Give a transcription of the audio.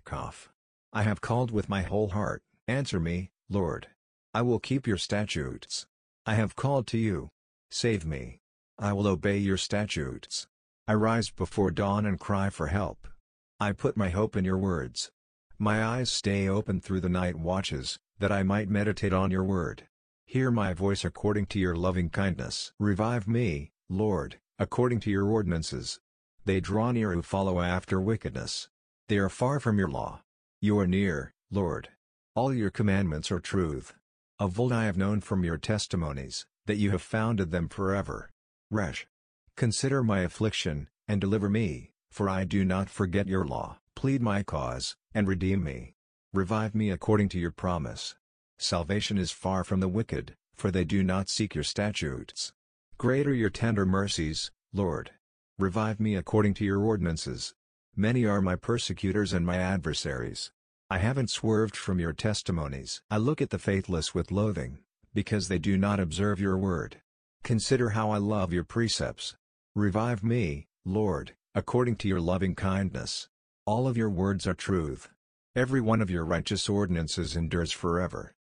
Kaf. I have called with my whole heart, answer me, Lord. I will keep your statutes. I have called to you. Save me. I will obey your statutes. I rise before dawn and cry for help. I put my hope in your words. My eyes stay open through the night watches, that I might meditate on your word. Hear my voice according to your loving kindness. Revive me, Lord, according to your ordinances. They draw near who follow after wickedness. They are far from your law. You are near, Lord. All your commandments are truth. Of old I have known from your testimonies, that you have founded them forever. Resh. Consider my affliction, and deliver me, for I do not forget your law. Plead my cause, and redeem me. Revive me according to your promise. Salvation is far from the wicked, for they do not seek your statutes. Great are your tender mercies, Lord. Revive me according to your ordinances. Many are my persecutors and my adversaries. I haven't swerved from your testimonies. I look at the faithless with loathing, because they do not observe your word. Consider how I love your precepts. Revive me, Lord, according to your loving kindness. All of your words are truth. Every one of your righteous ordinances endures forever.